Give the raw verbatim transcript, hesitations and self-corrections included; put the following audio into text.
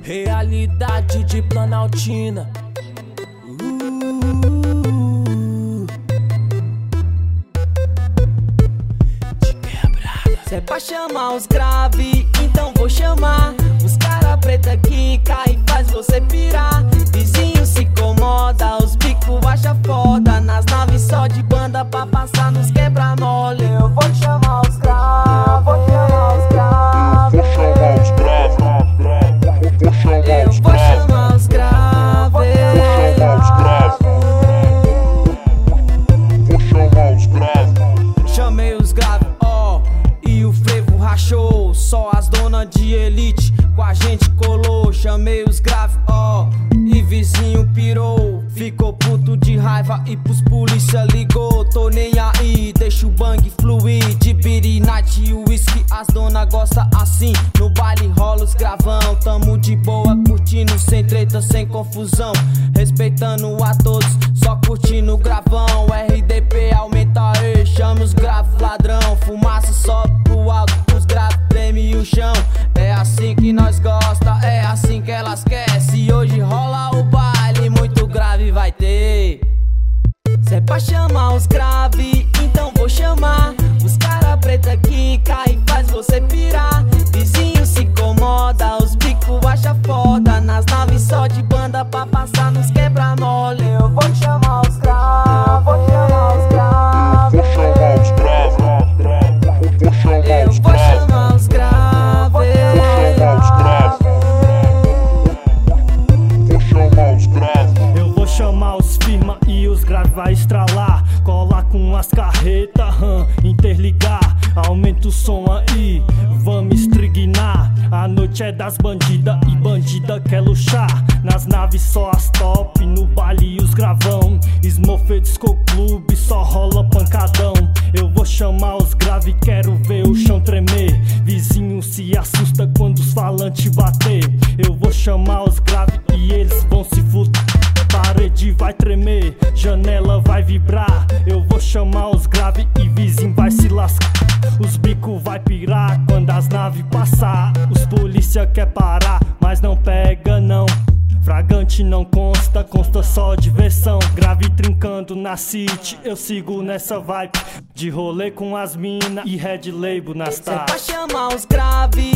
Realidade de Planaltina. uh, De quebrada. Se é pra chamar os grave, então vou chamar os cara preta que cai e faz você pirar. Vizinho se incomoda, os bico acha foda. Nas naves só de banda pra passar nos quebra-mole. Eu vou chamar os grave, vou chamar os grave, vou chamar os grave, vou chamar os eu vou chamar os grave, vou chamar os grave, vou chamar os grave. Chamei os grave, ó, e o frevo rachou. Só as donas de elite com a gente colou. Chamei os grave, ó, e vizinho pirou. Ficou puto de raiva e pros polícia ligou. Tô nem aí, deixa o bang fluir. De beer night e whisky, as dona gosta assim. No baile rola os gravão, tamo de boa curtindo, sem treta, sem confusão, respeitando a todos, só curtindo o gravão. R D P aumenta aí, chama os grave ladrão. Fumaça sobe pro alto, os grave treme o chão. É assim que nós gosta, é assim que elas querem. Se hoje rola o baile, muito grave vai ter. Se é pra chamar os grave, então vou chamar os cara preta que cai e faz você pirar. Vizinho se incomoda, os bico acha foda. Nas naves só de banda pra passar nos quebra-mole. Eu vou chamar os grave, vou chamar os grave, vou chamar os grave, vou chamar os eu vou grave, chamar os grave, vou chamar os grave, vou chamar os grave. Eu vou chamar os firma e os grave vai estralar. Colar com as carretas, hum, interligar. Aumenta o som aí, vamos estrignar. A noite é das bandidas e bandida quer luxar. Nas naves só as top, no baile os gravão. Smurfed Disco Clube, só rola pancadão. Eu vou chamar os grave, quero ver o chão tremer. Vizinho se assusta quando os falantes bater. Eu vou chamar os grave e eles vão se fuder. Parede vai tremer, janela vai vibrar. Eu vou chamar os grave e vizinho vai se lascar. Os bico vai pirar quando as naves passar. Os polícia quer parar, mas não pega não. Fragante não consta, consta só diversão. Grave trincando na city, eu sigo nessa vibe. De rolê com as mina e red label nas se é pra taças. chamar os grave,